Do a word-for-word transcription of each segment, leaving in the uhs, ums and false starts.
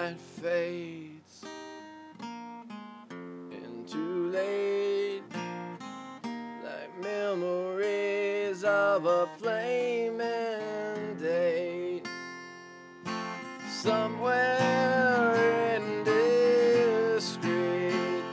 night fades into late, like memories of a flaming day. Somewhere in this street,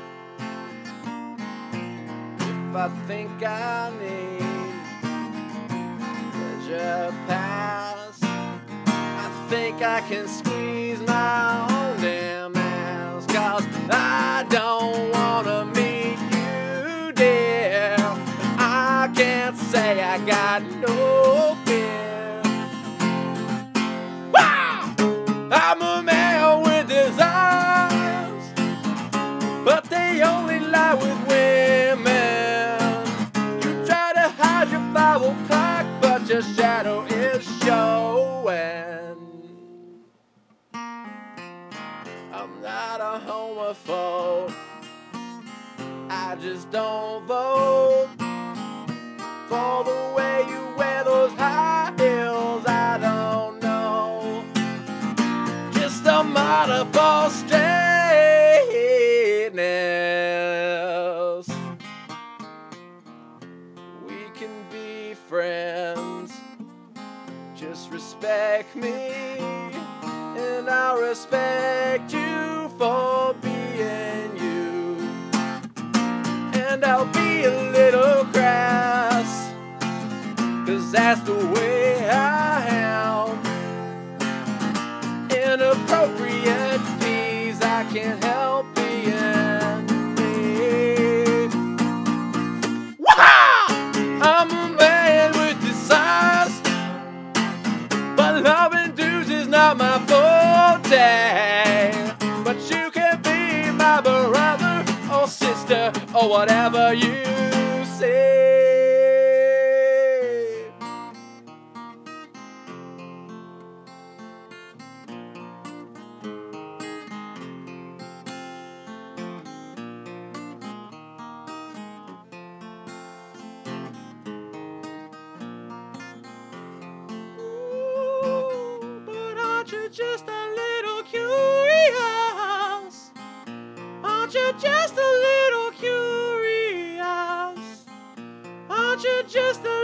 if I think I need pleasure past, I think I can squeeze my own damn ass. Cause I don't wanna meet you, dear. I can't say I got no fear. Wow! I'm a man with desires, but they only lie with women. You try to hide your five o'clock, but your shadow is showing. I'm not a homophobe, I just don't vote for the way you wear those high heels. I don't know, just a model for straightness. We can be friends, just respect me, and I'll respect you for being you. And I'll be a little crass, cause that's the way I am. Inappropriate please, I can't help being me. Wah! I'm a man with desires, but loving dudes is not my forte. But you can be my brother or sister or whatever you say. Ooh, but aren't you just a little curious? Aren't you just a little curious? Aren't you just a